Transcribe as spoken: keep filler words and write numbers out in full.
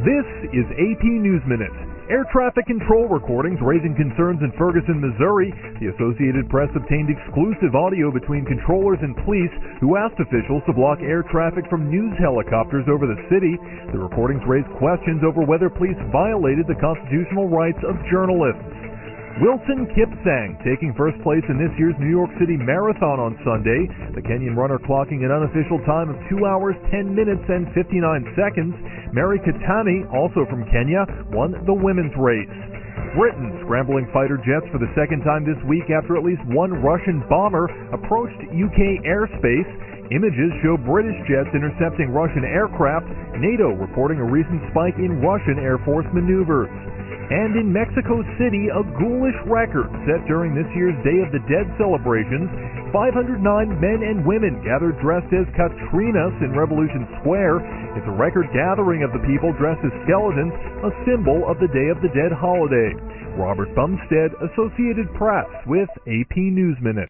This is A P News Minute. Air traffic control recordings raising concerns in Ferguson, Missouri. The Associated Press obtained exclusive audio between controllers and police who asked officials to block air traffic from news helicopters over the city. The recordings raised questions over whether police violated the constitutional rights of journalists. Wilson Kipsang taking first place in this year's New York City Marathon on Sunday. The Kenyan runner clocking an unofficial time of two hours, ten minutes, and fifty-nine seconds. Mary Katani, also from Kenya, won the women's race. Britain scrambling fighter jets for the second time this week after at least one Russian bomber approached U K airspace. Images show British jets intercepting Russian aircraft. NATO reporting a recent spike in Russian Air Force maneuvers. And in Mexico City, a ghoulish record set during this year's Day of the Dead celebrations. five hundred nine men and women gathered dressed as Catrinas in Revolution Square. It's a record gathering of the people dressed as skeletons, a symbol of the Day of the Dead holiday. Robert Bumstead, Associated Press, with A P News Minute.